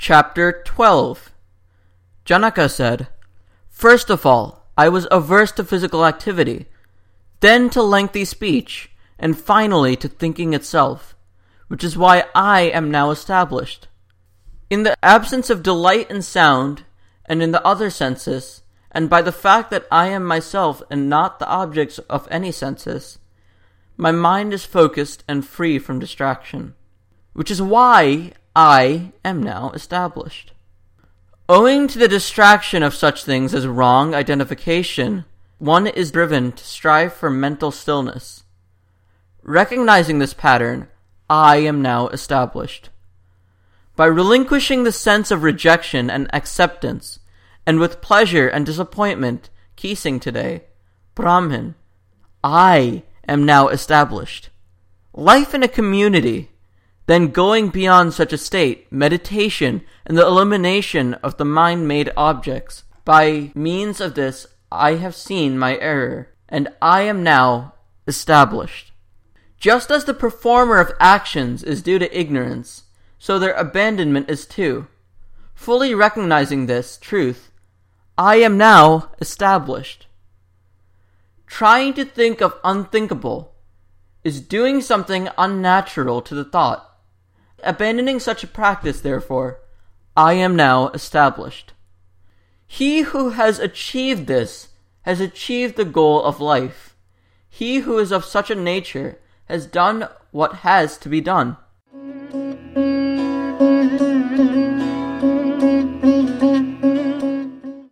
Chapter 12. Janaka said, "First of all, I was averse to physical activity, then to lengthy speech, and finally to thinking itself, which is why I am now established. In the absence of delight in sound, and in the other senses, and by the fact that I am myself and not the objects of any senses, my mind is focused and free from distraction, which is why I am now established. Owing to the distraction of such things as wrong identification, one is driven to strive for mental stillness. Recognizing this pattern, I am now established. By relinquishing the sense of rejection and acceptance, and with pleasure and disappointment ceasing today, Brahman, I am now established. Life in a community, then going beyond such a state, meditation and the elimination of the mind-made objects. By means of this, I have seen my error, and I am now established. Just as the performer of actions is due to ignorance, so their abandonment is too. Fully recognizing this truth, I am now established. Trying to think of unthinkable is doing something unnatural to the thought. Abandoning such a practice, therefore, I am now established. He who has achieved this has achieved the goal of life. He who is of such a nature has done what has to be done.